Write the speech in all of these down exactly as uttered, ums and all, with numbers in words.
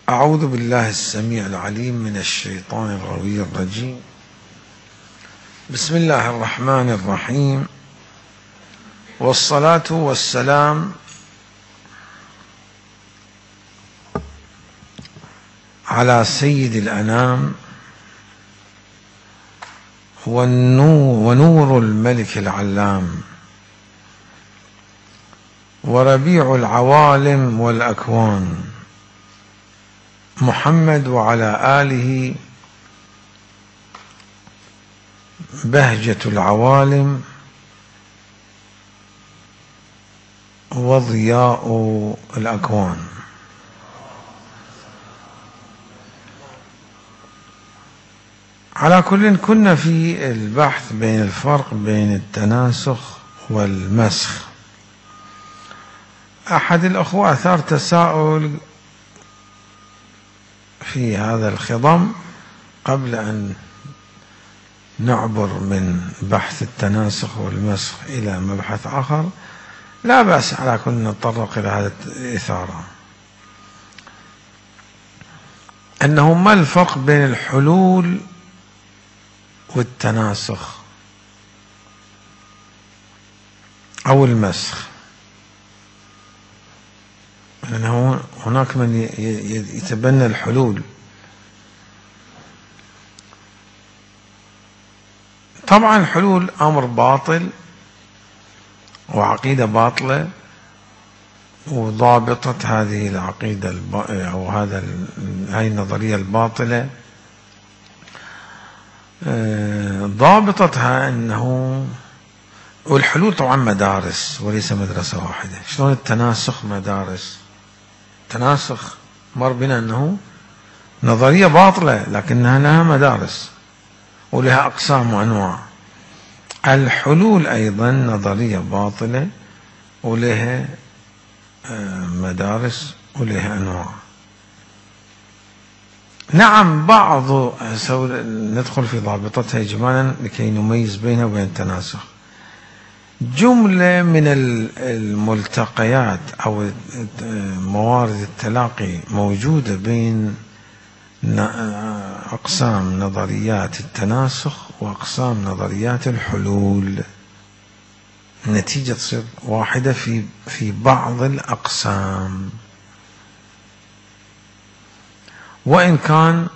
أعوذ بالله السميع العليم من الشيطان الغوي الرجيم. بسم الله الرحمن الرحيم، والصلاة والسلام على سيد الأنام ونور الملك العلام وربيع العوالم والأكوان محمد وعلى آله بهجة العوالم وضياء الأكوان. على كل، كنا في البحث بين الفرق بين التناسخ والمسخ. أحد الأخوة أثار تساؤل في هذا الخضم قبل أن نعبر من بحث التناسخ والمسخ إلى مبحث آخر. لا بأس، على كل نتطرق إلى هذا الإثارة، أنه ما الفرق بين الحلول والتناسخ أو المسخ؟ لأنه هناك من يتبنى الحلول. طبعا الحلول أمر باطل وعقيدة باطلة، وضابطة هذه العقيدة أو هذا هذه النظرية الباطلة ضابطتها أنه، والحلول طبعا مدارس وليس مدرسة واحدة. شلون التناسخ مدارس؟ التناسخ مر بنا أنه نظرية باطلة لكنها لها مدارس ولها أقسام وأنواع. الحلول أيضا نظرية باطلة ولها مدارس ولها أنواع. نعم، بعض ندخل في ضابطتها إجمالا لكي نميز بينها وبين التناسخ. جملة من الملتقيات أو موارد التلاقي موجودة بين أقسام نظريات التناسخ وأقسام نظريات الحلول، النتيجة تصير واحدة في في بعض الأقسام، وإن كان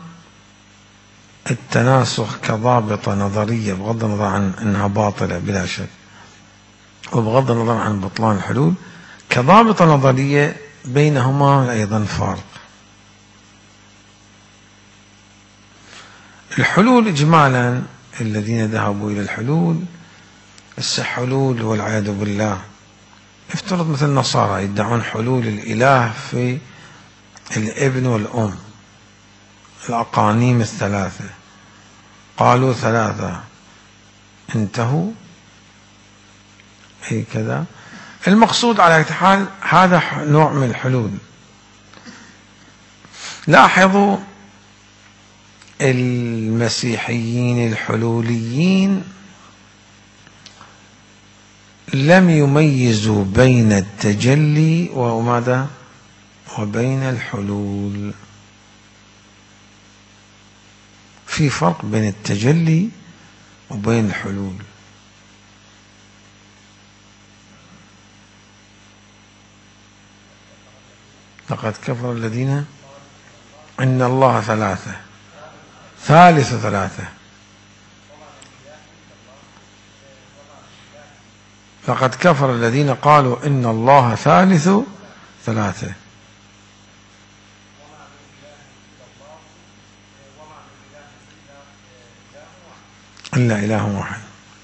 التناسخ كضابطة نظرية بغض النظر عن أنها باطلة بلا شك، وبغض النظر عن بطلان الحلول كضابطة نظرية بينهما أيضا فرق. الحلول إجمالا، الذين ذهبوا إلى الحلول الحلول والعياذ بالله، افترض مثل النصارى يدعون حلول الإله في الابن والأم، الأقانيم الثلاثة، قالوا ثلاثة انتهوا هي كذا. المقصود على أي حال هذا نوع من الحلول. لاحظوا المسيحيين الحلوليين لم يميزوا بين التجلي وماذا وبين الحلول. في فرق بين التجلي وبين الحلول. لقد كفر الذين إن الله ثلاثة ثالث ثلاثة لقد كفر الذين قالوا إن الله ثالث ثلاثة إلا إله واحد.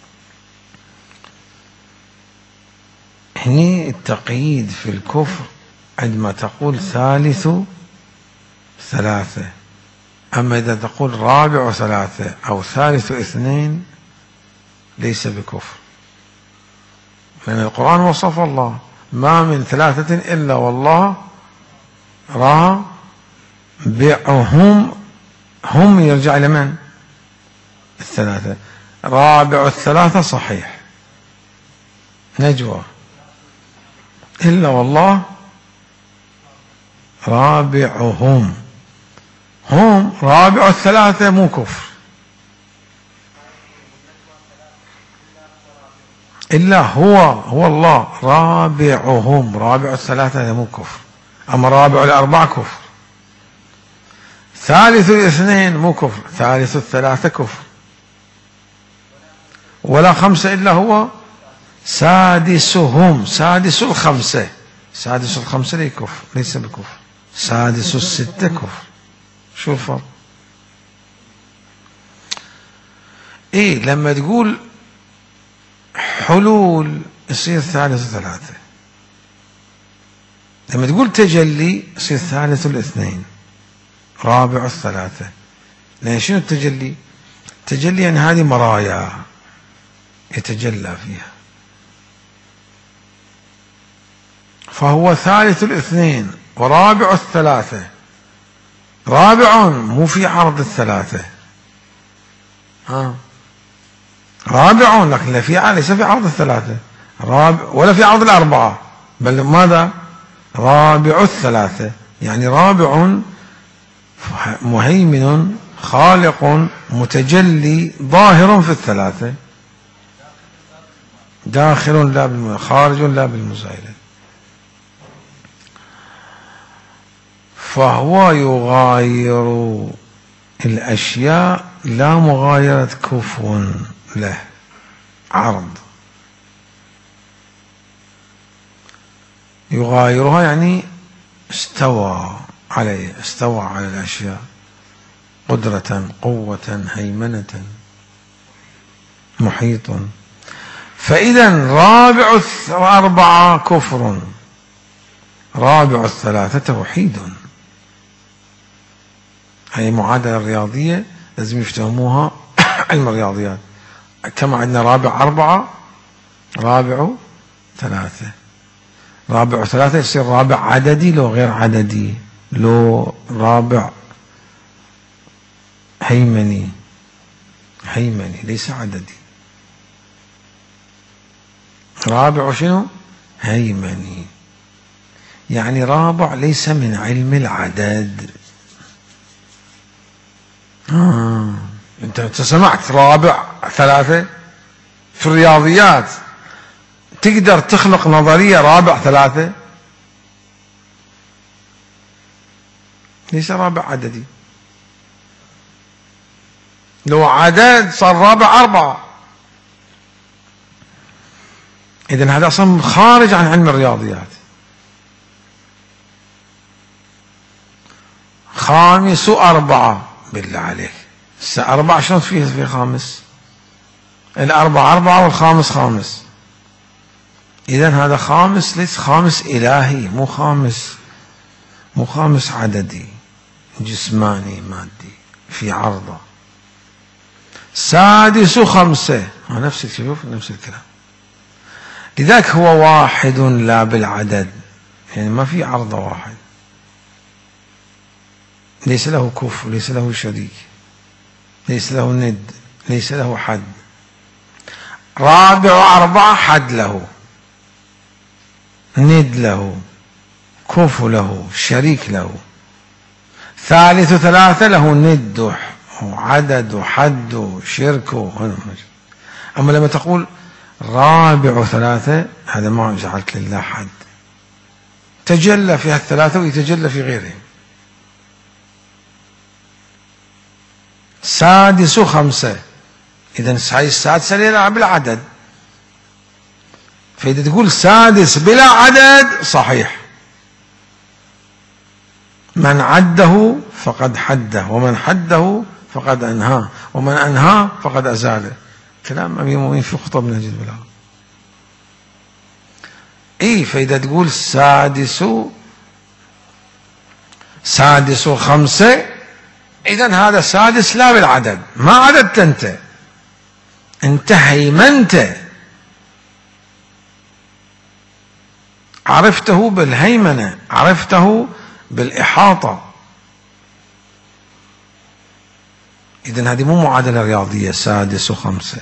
هني التقييد في الكفر عندما تقول ثالث ثلاثة، أما إذا تقول رابع ثلاثة أو ثالث اثنين ليس بكفر، لأن القرآن وصف الله ما من ثلاثة إلا والله رابعهم. هم يرجع إلى من؟ الثلاثة. رابع الثلاثة صحيح، نجوى، إلا والله رابعهم هم رابع الثلاثة مو كفر، إلا هو هو الله رابعهم، رابع الثلاثة هذا مو كفر، أما رابع الأربعة كفر. ثالث الاثنين مو كفر، ثالث الثلاثة كفر. ولا خمسة إلا هو سادسهم، سادس الخمسة، سادس الخمسة ليس كفر، ليس بكفر. سادس الستة كفر. شو الفرق؟ إيه لما تقول حلول يصير ثالث ثلاثة، لما تقول تجلي يصير ثالث الاثنين رابع الثلاثة. لأن شنو التجلي؟ التجلي يعني هذه مرايا يتجلى فيها، فهو ثالث الاثنين ورابع الثلاثة. رابع مو في عرض الثلاثة، ها رابع لكن لا في ليس في عرض الثلاثة، رابع ولا في عرض الأربعة، بل ماذا؟ رابع الثلاثة، يعني رابع مهيمن خالق متجلي ظاهر في الثلاثة، داخل لا بالم... خارج لا بالمزايلة. فهو يغاير الأشياء لا مغايرة كفو له، عرض يغايرها يعني استوى عليه، استوى على الأشياء قدرة قوة هيمنة محيط. فإذا رابع الأربعة كفر، رابع الثلاثة توحيد. هي معادلة رياضية لازم يفتهموها علم الرياضيات. كما عندنا رابع أربعة رابع ثلاثة، رابع ثلاثة يصير رابع عددي لو غير عددي، لو رابع هيمني، هيمني ليس عددي. رابع شنو؟ هيمني، يعني رابع ليس من علم العدد. آه. انت سمعت رابع ثلاثة في الرياضيات، تقدر تخلق نظرية رابع ثلاثة؟ ليس رابع عددي، لو عدد صار رابع أربعة. إذن هذا أصلا خارج عن علم الرياضيات. خامس أربعة بالله عليك، أربعة شلون فيه في خامس؟ الأربعة أربعة والخامس خامس. إذن هذا خامس ليس خامس إلهي، مو خامس، مو خامس عددي جسماني مادي في عرضه. سادس خمسة نفس الشوف نفس الكلام. لذلك هو واحد لا بالعدد، يعني ما في عرضه واحد، ليس له كفو، ليس له شريك، ليس له ند، ليس له حد. رابع أربعة حد له، ند له، كفو له، شريك له. ثالث ثلاثة له ند وعدد وحد وشرك. أما لما تقول رابع ثلاثة هذا ما جعلت لله حد، تجلى في الثلاثة ويتجلى في غيرهم. سادس خمسة، إذن هاي السادسة ليلة بلا عدد. فإذا تقول سادس بلا عدد صحيح، من عده فقد حده، ومن حده فقد أنهاه، ومن أنهاه فقد أزاله. كلام أمير المؤمنين في خطب نهج البلاغة. إيه فإذا تقول سادس سادس خمسة، إذن هذا سادس لا بالعدد، ما عددت أنت، أنت هيمنت، عرفته بالهيمنة، عرفته بالإحاطة. إذن هذه مو معادلة رياضية. سادس خمسة،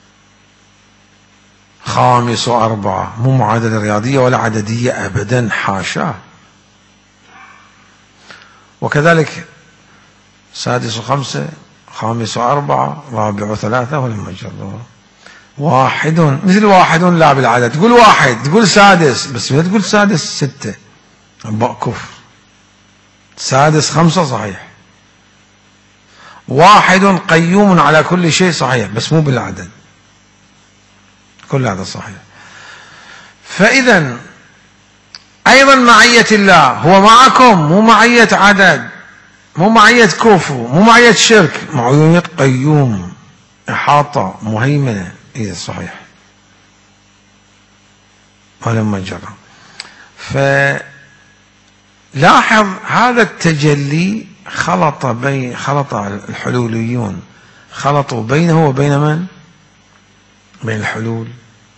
خامس أربعة، مو معادلة رياضية ولا عددية أبدا، حاشا. وكذلك سادس خمسة، خامس أربعة، رابع ثلاثة، ولما جروا واحد مثل واحد لا بالعدد، تقول واحد تقول سادس، بس لا تقول سادس ستة كفر. سادس خمسة صحيح، واحد قيوم على كل شيء صحيح، بس مو بالعدد، كل هذا صحيح. فإذا أيضا معية الله، هو معكم، مو معية عدد، مو معية كفو، مو معية شرك، معية قيوم، إحاطة، مهيمنة. إذا صحيح ولما جرى. فلاحظ هذا التجلي خلط بين خلط الحلوليون، خلطوا بينه وبين من؟ بين الحلول.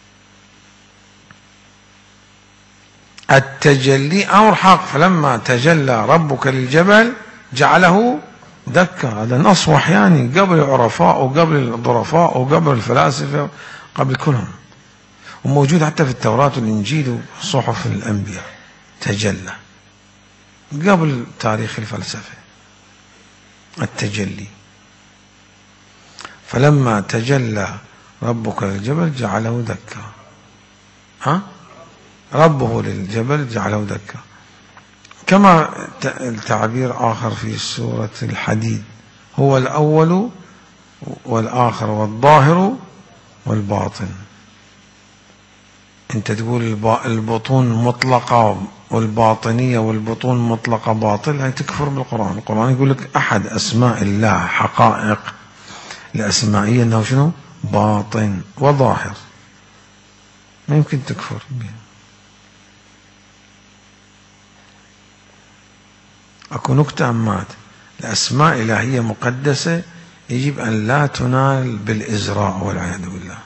التجلي أمر حق، فلما تجلى ربك للجبل جعله دكا، هذا نص وحياني قبل العرفاء وقبل الظرفاء وقبل الفلاسفة، قبل كلهم، وموجود حتى في التوراة والإنجيل وصحف الأنبياء. تجلى قبل تاريخ الفلسفة التجلي. فلما تجلى ربك للجبل جعله دكا، ها ربه للجبل جعله دكا. كما التعبير آخر في سورة الحديد، هو الأول والآخر والظاهر والباطن. أنت تقول البطون مطلقة والباطنية والبطون مطلقة باطل، هي تكفر بالقرآن. القرآن يقول لك أحد أسماء الله حقائق الأسمائية أنه شنو؟ باطن وظاهر، ما يمكن تكفر به. أكو نكتة أمات، الأسماء الإلهية مقدسة يجب أن لا تنال بالإزراء والعياذ بالله.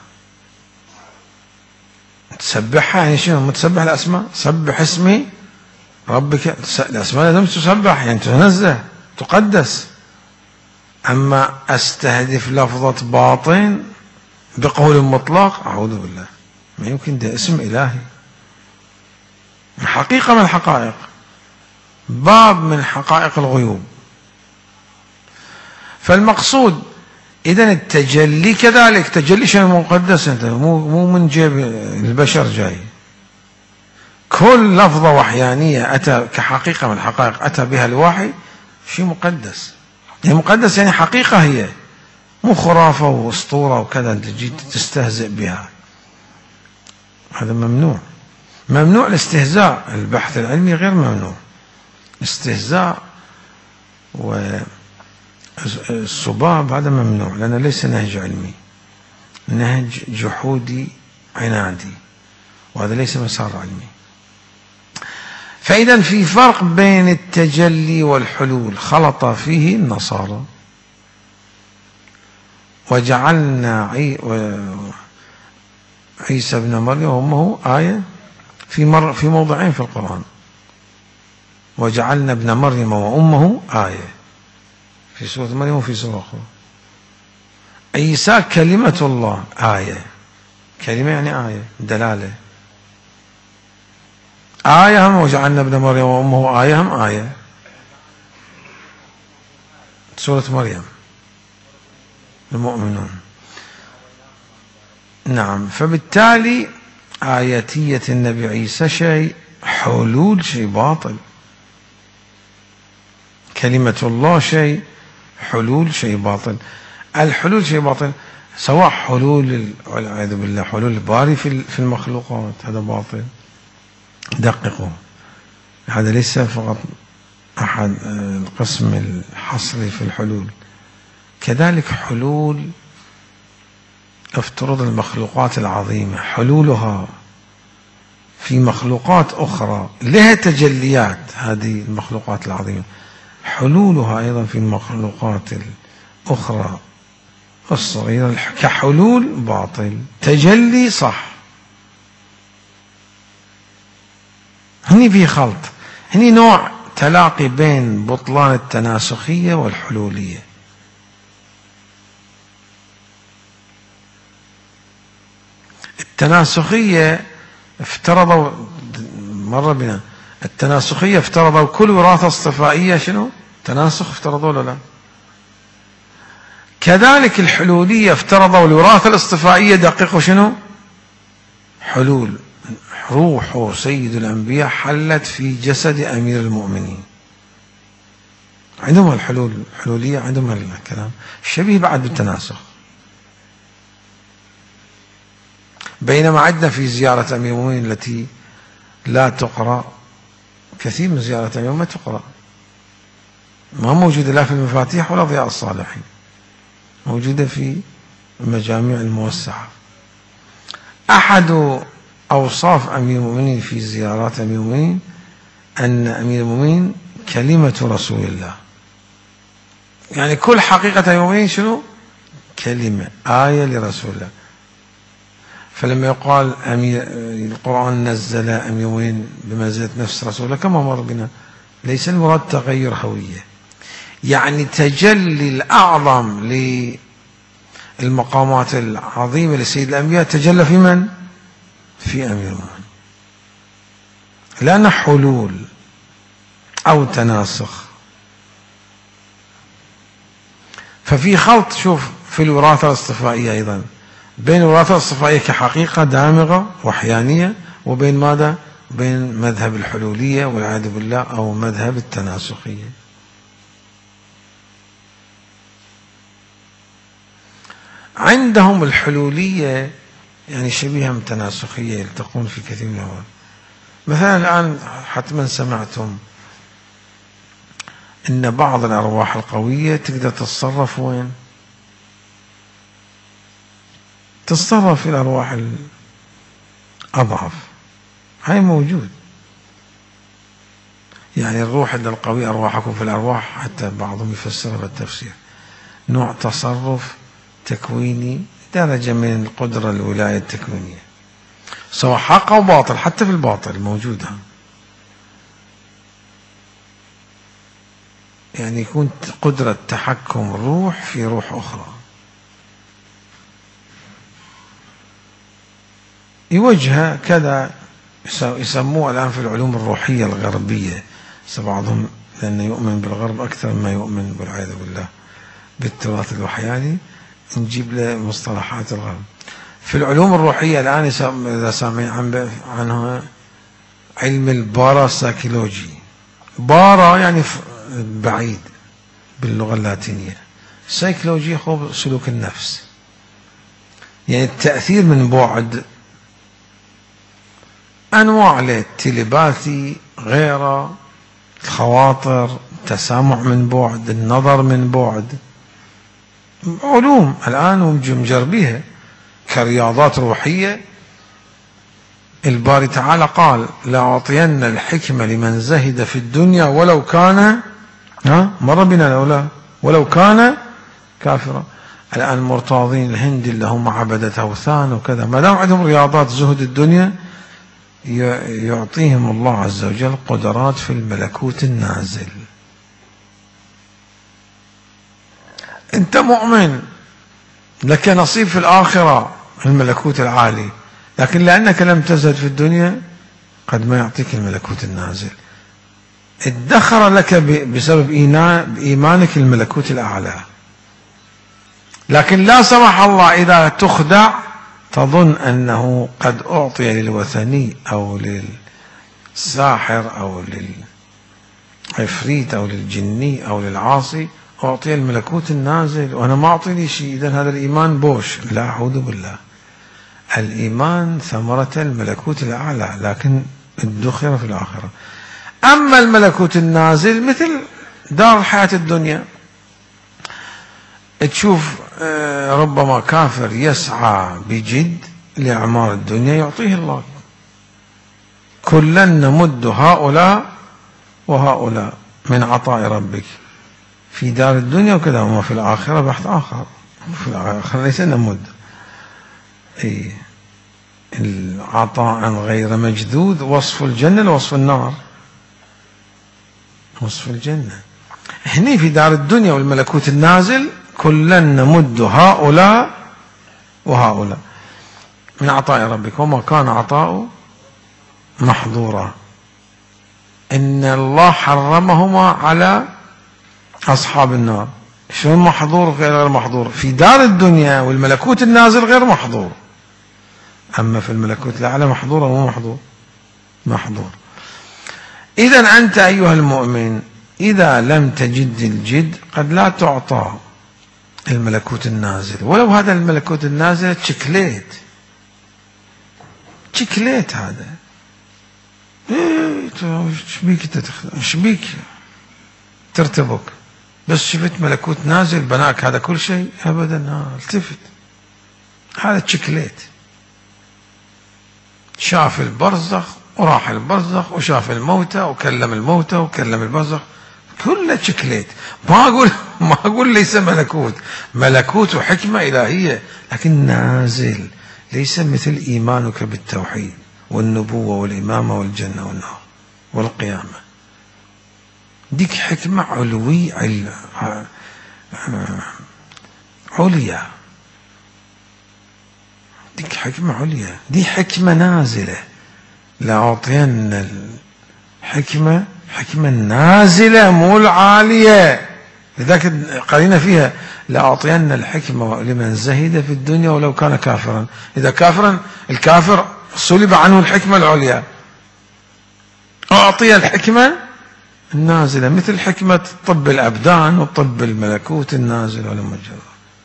تسبحها يعني شنو؟ متسبح الأسماء، سبح اسمي ربك، الأسماء لازم تسبح يعني تنزه تقدس. أما أستهدف لفظة باطن بقول مطلق، أعوذ بالله، ما يمكن، ده اسم إلهي، حقيقة من الحقائق، باب من حقائق الغيوب. فالمقصود إذن التجلي كذلك، تجلي شيء مقدس، انت مو مو من جيب البشر جاي. كل لفظة وحيانية أتى كحقيقة من الحقائق أتى بها الوحي شيء مقدس. يعني مقدس يعني حقيقة، هي مو خرافة واسطورة وكذا انت تجي تستهزئ بها، هذا ممنوع. ممنوع الاستهزاء، البحث العلمي غير ممنوع. استهزاء والصباب هذا ممنوع، لأنه ليس نهج علمي، نهج جحودي عنادي، وهذا ليس مسار علمي. فإذا في فرق بين التجلي والحلول، خلط فيه النصارى وجعلنا عيسى ابن مريم وأمه آية في مر في موضعين في القرآن، وجعلنا ابن مريم وأمه آية في سورة مريم وفي سورة أخرى. عيسى كلمة الله آية، كلمة يعني آية دلالة، آية هم وجعلنا ابن مريم وأمه آية هم آية، سورة مريم المؤمنون. نعم. فبالتالي آياتية النبي عيسى شيء، حلول شيء باطل. كلمة الله شيء، حلول شيء باطل. الحلول شيء باطل، سواء حلول والعياذ بالله حلول الباري في المخلوقات، هذا باطل. دققوا، هذا ليس فقط أحد القسم الحصري في الحلول، كذلك حلول افترض المخلوقات العظيمة، حلولها في مخلوقات أخرى لها تجليات، هذه المخلوقات العظيمة حلولها أيضا في المخلوقات الأخرى الصغيرة كحلول باطل، تجلي صح. هني في خلط، هني نوع تلاقي بين بطلان التناسخية والحلولية. التناسخية افترضوا، مر بنا التناسخية افترضوا كل وراثة اصطفائية شنو؟ تناسخ افترضوا ولا لا؟ كذلك الحلولية افترضوا الوراثة الاصطفائية، دققوا شنو؟ حلول روح سيد الأنبياء حلت في جسد أمير المؤمنين. عندهم الحلول الحلولية، عندهم الكلام الشبيه بعد بالتناسخ. بينما عندنا في زيارة أمير المؤمنين التي لا تقرأ، كثير من زيارة أمير المؤمنين ما تقرأ، ما موجودة لا في المفاتيح ولا ضياء الصالحين، موجودة في المجامع الموسعة. أحد أوصاف أمير المؤمنين في زيارات أمير المؤمنين أن أمير المؤمنين كلمة رسول الله، يعني كل حقيقة أمير المؤمنين شنو؟ كلمة، آية لرسول الله. فلما يقال أمير القرآن نزل أمير المؤمنين بمنزلة نفس رسول الله كما مر بنا، ليس المراد تغير هوية، يعني تجلي الأعظم للمقامات العظيمة لسيد الأنبياء تجلى في من؟ في أمير المؤمنين. لأن حلول أو تناسخ. ففي خلط، شوف، في الوراثة الاصطفائية أيضا بين الوراثة الاصطفائية كحقيقة دامغة وحيانية، وبين ماذا؟ بين مذهب الحلولية والعياذ بالله أو مذهب التناسخية. عندهم الحلولية يعني شبيهة بالتناسخية، يلتقون في كثير من الأمور. مثلا الآن حتما سمعتم إن بعض الأرواح القوية تقدر تتصرف وين؟ تتصرف في الأرواح الأضعف، هاي موجود. يعني الروح القوية، أرواحكم في الأرواح، حتى بعضهم يفسرها بالتفسير نوع تصرف تكويني، درجة من القدرة الولاية التكوينية، سواء حق أو باطل، حتى في الباطل موجودة. يعني يكون قدرة تحكم روح في روح أخرى، يوجهها كذا، يسموه الآن في العلوم الروحية الغربية، بعضهم لأنه يؤمن بالغرب أكثر مما يؤمن والعياذ بالله بالتراث الوحياني، نجيب له مصطلحات الغرب. في العلوم الروحية الآن إذا سامعين عنها علم الباراسايكولوجي، بارا يعني بعيد باللغة اللاتينية، سايكولوجي هو سلوك النفس، يعني التأثير من بعد، أنواع للتليباثي، غيره، الخواطر، التسامع من بعد، النظر من بعد، علوم الآن مجربيها كرياضات روحية. الباري تعالى قال: لأعطين الحكمة لمن زهد في الدنيا ولو كان، ها مر بنا لولا ولو كان كافرا. الآن مرتاضين الهند اللي هم عبدة أوثان وكذا، ما دام عندهم رياضات زهد الدنيا، يعطيهم الله عز وجل قدرات في الملكوت النازل. أنت مؤمن لك نصيب في الآخرة الملكوت العالي، لكن لأنك لم تزهد في الدنيا قد ما يعطيك الملكوت النازل. ادخر لك بسبب إيمانك الملكوت الأعلى، لكن لا سمح الله إذا تخدع تظن أنه قد أعطي للوثني أو للساحر أو للعفريت أو للجني أو للعاصي أعطي الملكوت النازل وأنا ما أعطي لي شيء، إذن هذا الإيمان بوش. لا، أعوذ بالله. الإيمان ثمرة الملكوت الأعلى، لكن ادخر في الآخرة. أما الملكوت النازل مثل دار الحياة الدنيا، تشوف ربما كافر يسعى بجد لإعمار الدنيا يعطيه الله. كلا نمد هؤلاء وهؤلاء من عطاء ربك في دار الدنيا وكذا، وما في الآخرة بحث آخر. في الآخرة ليس نمد، إيه، العطاء غير مجذوذ. وصف الجنة وصف النار، وصف الجنة هني في دار الدنيا والملكوت النازل. كلا نمد هؤلاء وهؤلاء من عطاء ربك وما كان عطاء محظورا. إن الله حرمهما على أصحاب النار. شلون محظور غير غير محظور؟ في دار الدنيا والملكوت النازل غير محظور، أما في الملكوت الأعلى محظور أو مو محظور؟ محظور. إذا أنت أيها المؤمن إذا لم تجد الجد قد لا تعطى الملكوت النازل، ولو هذا الملكوت النازل شكليت شكليت هذا ايش بيك ايش بيك ترتبك بس شفت ملكوت نازل بناك هذا كل شيء؟ ابدا. ها التفت، هذا شكليت، شاف البرزخ وراح البرزخ وشاف الموتى وكلم الموتى وكلم البرزخ، كله شكليت. ما اقول ما اقول ليس ملكوت، ملكوت وحكمه الهيه لكن نازل، ليس مثل ايمانك بالتوحيد والنبوه والامامه والجنه والنار والقيامه. ديك حكمه علوي عل... عليا، ديك حكمه عليا، دي حكمه نازله. لأعطين الحكمه حكمه نازله مو العاليه، لذلك قرينا فيها لأعطين الحكمه لمن زهد في الدنيا ولو كان كافرا. اذا كافرا الكافر سلب عنه الحكمه العليا، اعطي الحكمه النازله مثل حكمه طب الابدان وطب الملكوت النازل والمجرد.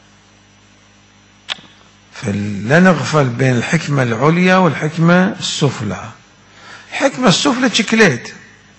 فلا نغفل بين الحكمه العليا والحكمه السفلى. الحكمه السفلى شكليت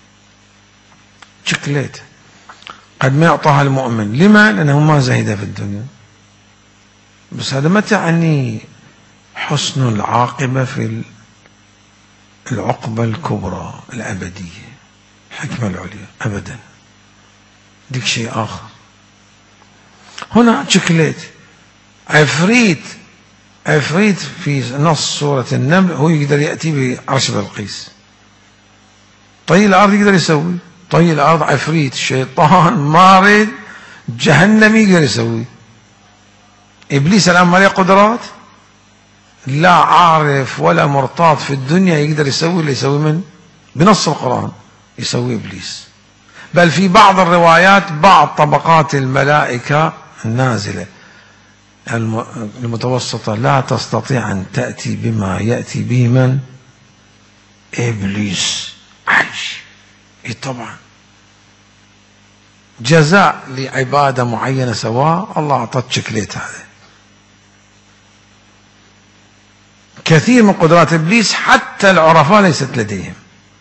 شكليت قد ما يعطاها المؤمن. لما؟ لأنه ما زهد في الدنيا. بس هذا ما تعني حسن العاقبة في العقبة الكبرى الأبدية، الحكمة العليا أبدا، ديك شيء آخر. هنا شكليت عفريت عفريت في نص سورة النمل هو يقدر يأتي بعرش بلقيس. طي الأرض يقدر يسوي، طي الأرض عفريت شيطان مارد جهنمي يقدر يسوي. إبليس الآن ما له قدرات، لا عارف ولا مرتاط في الدنيا يقدر يسوي اللي يسوي من بنص القرآن يسوي إبليس. بل في بعض الروايات بعض طبقات الملائكة النازلة المتوسطة لا تستطيع أن تأتي بما يأتي به من؟ إبليس. عايش إيه طبعا جزاء لعبادة معينة سواء الله أعطت شكليت. هذا كثير من قدرات إبليس حتى العرفاء ليست لديهم،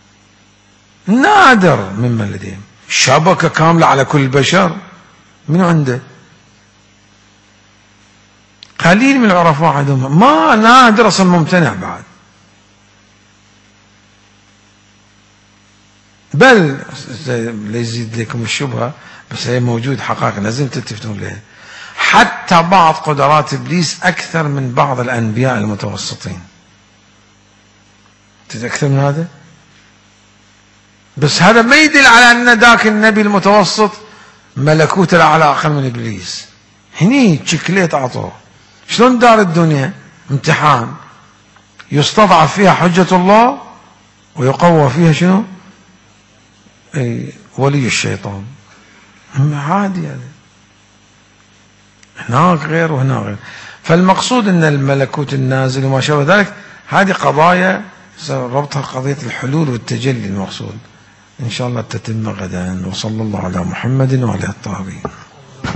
نادر ممن لديهم. شبكة كاملة على كل البشر من عنده؟ قليل من العرفاء عندهم، ما نادر أصلا ممتنع بعد. بل ليزيد لكم الشبهة بس هي موجود حقائق لازم تلتفتون لها، حتى بعض قدرات إبليس أكثر من بعض الأنبياء المتوسطين. تتأكثر من هذا؟ بس هذا ما يدل على أن ذاك النبي المتوسط ملكوت الأعلى أقل من إبليس. هني شكليت أعطوه. شلون دار الدنيا امتحان يستضعف فيها حجة الله ويقوى فيها شنو؟ أي ولي الشيطان. عادي هذا، هناك غير وهناك غير. فالمقصود أن الملكوت النازل وما شابه ذلك هذه قضايا ربطها قضية الحلول والتجلي المقصود. إن شاء الله تتم غدا. وصلى الله على محمد وعلى الطاهرين.